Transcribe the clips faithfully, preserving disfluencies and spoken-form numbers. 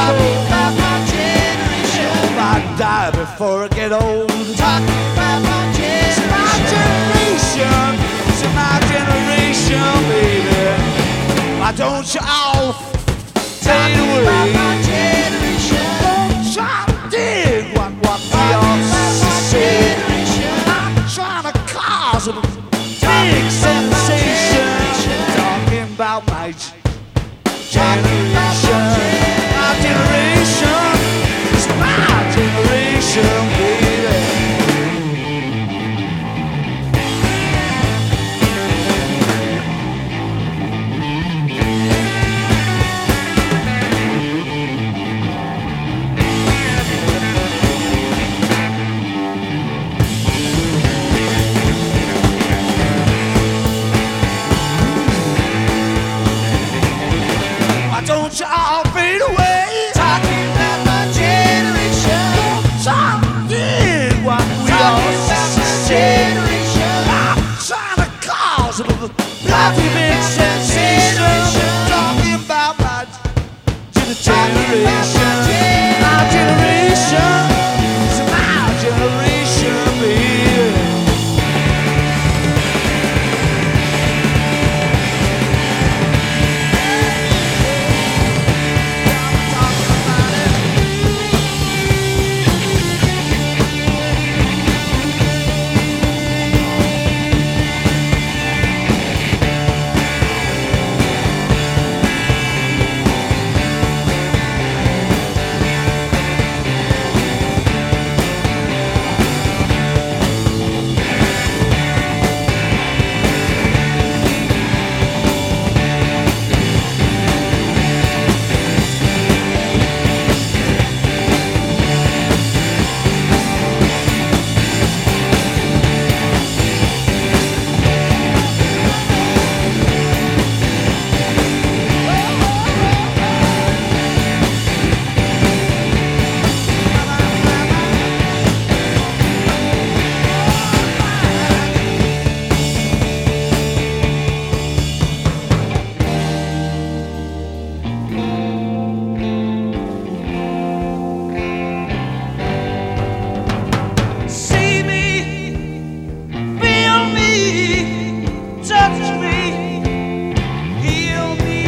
Talking about my generation. If I die before I get old. Talking about my It's my generation. generation. It's my generation, baby. Why don't you all fade Talking about my away? generation. Don't try to dig what, what we all say. I'm trying to cause a big sensation. Talking about my generation. My generation. It's my generation, baby. Why don't you all fade away? Talking about my generation. Don't dig what we Talking all about my say. generation. I'm trying to cause a bloody big sensation. Talking about my generation. My generation. It's my generation, baby. See me, feel me, touch me, heal me.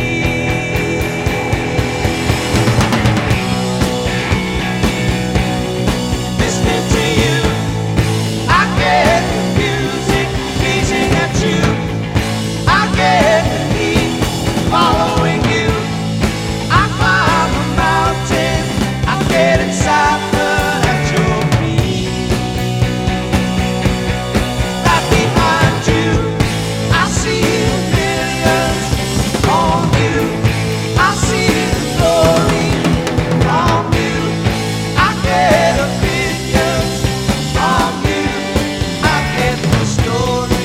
Listening to you, I get the music beating at you. I get the heat following you. I climb a mountain, I get inside, but at your feet. Right behind you, I see millions on you. I see the glory from you. I get opinions from you. I get the story.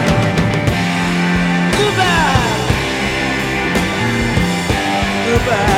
Goodbye.